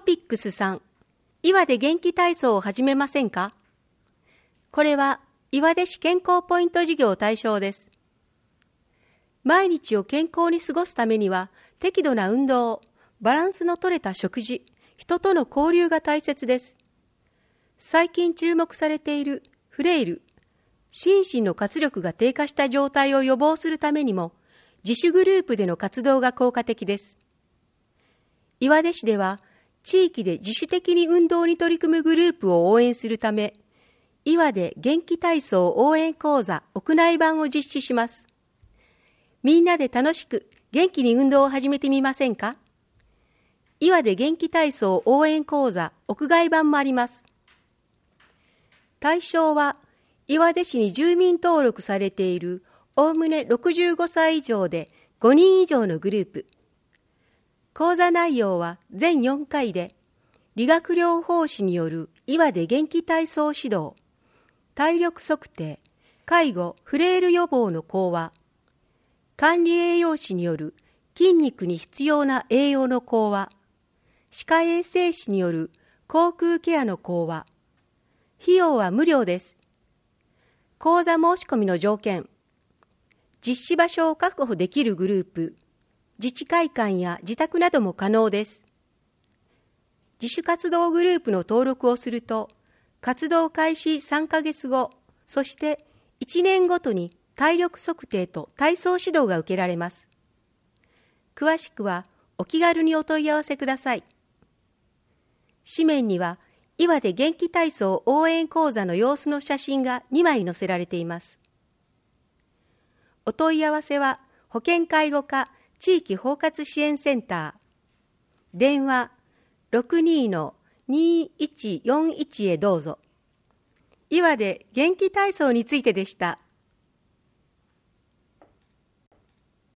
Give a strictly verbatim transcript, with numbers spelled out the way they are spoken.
ピックスさん、岩で元気体操を始めませんか？これは岩出市健康ポイント事業対象です。毎日を健康に過ごすためには適度な運動、バランスの取れた食事、人との交流が大切です。最近注目されているフレイル、心身の活力が低下した状態を予防するためにも自主グループでの活動が効果的です。岩出市では地域で自主的に運動に取り組むグループを応援するため、岩で元気体操応援講座屋内版を実施します。みんなで楽しく元気に運動を始めてみませんか？岩で元気体操応援講座屋外版もあります。対象は岩出市に住民登録されているおおむねろくじゅうごさい以上でごにん以上のグループ。講座内容は全よんかいで、理学療法士による岩で元気体操指導、体力測定、介護、フレイル予防の講話、管理栄養士による筋肉に必要な栄養の講話、歯科衛生士による口腔ケアの講話。費用は無料です。講座申し込みの条件、実施場所を確保できるグループ、自治会館や自宅なども可能です。自主活動グループの登録をすると、活動開始さんかげつご、そしていちねんごとに体力測定と体操指導が受けられます。詳しくはお気軽にお問い合わせください。紙面には岩で元気体操応援講座の様子の写真がにまい載せられています。お問い合わせは保健介護課地域包括支援センター、電話 ろくにーのにーいちよんいち へどうぞ。岩で元気体操についてでした。